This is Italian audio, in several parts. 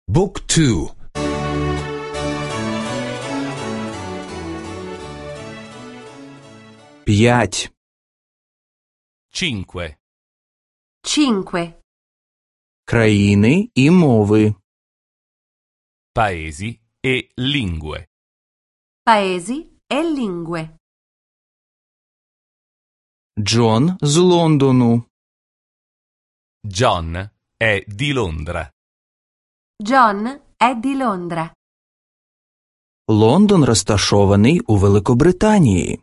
Book 2. П'ять. 5. 5. Країни і мови. Paesi e lingue. Paesi e lingue. Джон з Лондону. John è di Londra. John è di Londra. Лондон розташований у Великобританії.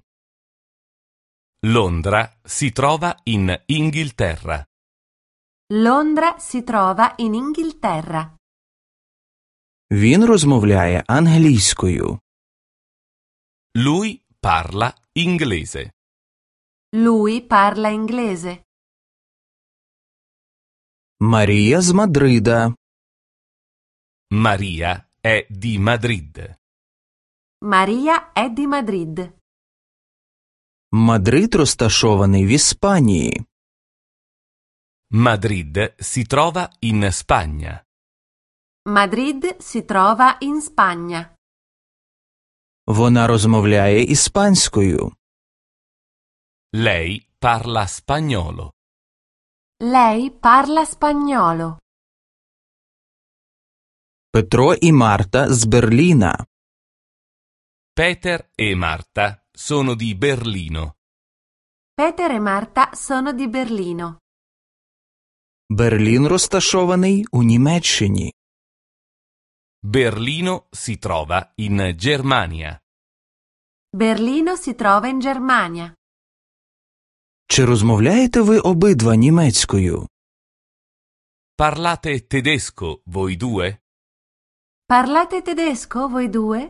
Londra si trova in Inghilterra. Londra si trova in Inghilterra. Він розмовляє англійською. Lui parla inglese. Lui parla inglese. Марія з Мадрида. Maria è di Madrid. Maria è di Madrid. Мадрид розташований в Іспанії. Madrid si trova in Spagna. Madrid si trova in Spagna. Вона розмовляє іспанською. Lei parla spagnolo. Lei parla spagnolo. Петро і Марта з Берліна. Peter e Marta sono di Berlino. Peter e Marta sono di Berlino. Берлін розташований у Німеччині. Berlino si trova in Germania. Berlino si trova in Germania. Чи розмовляєте ви обидва німецькою? Parlate tedesco voi due? Parlate tedesco voi due?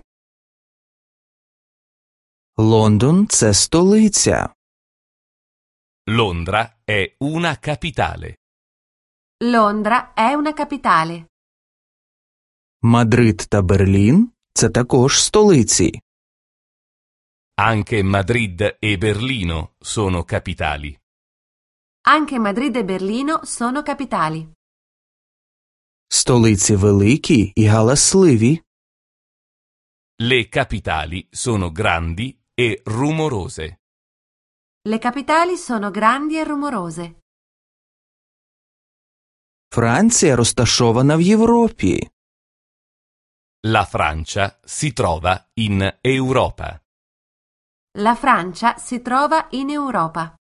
Лондон – це столиця. Londra è una capitale. Londra è una capitale. Мадрид та Берлін – це також столиці. Anche Madrid e Berlino sono capitali. Anche Madrid e Berlino sono capitali. Столиці великі і галасливі. Le capitali sono grandi e rumorose. Le capitali sono grandi e rumorose. Франція розташована в Європі. La Francia si trova in Europa. La Francia si trova in Europa.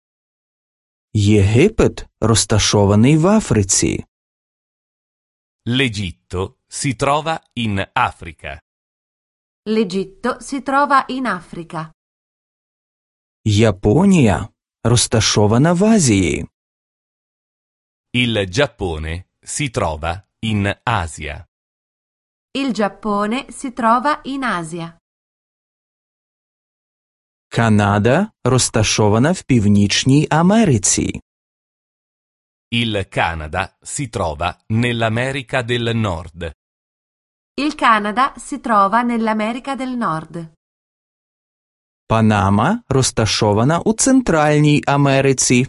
Єгипет розташований в Африці. L'Egitto si trova in Africa. L'Egitto si trova in Africa. Японія розташована в Азії. Il Giappone si trova in Asia. Il Giappone si trova in Asia. Канада розташована в Північній Америці. Il Canada si trova nell'America del Nord. Il Canada si trova nell'America del Nord. Панама розташована у Центральній Америці.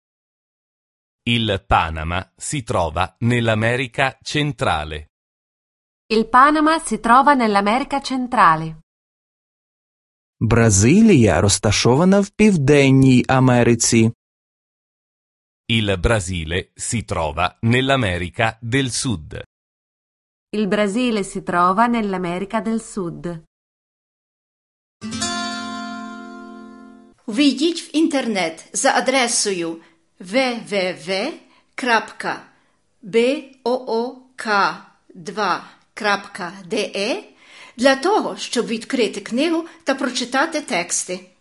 Il Panama si trova nell'America centrale. Il Panama si trova nell'America centrale. Бразилія розташована в Південній Америці. Il Brasile si trova nell'America del Sud. Il Brasile si trova nell'America del Sud. Ввійдіть в інтернет за адресою www.book2.de для того, щоб відкрити книгу та прочитати тексти.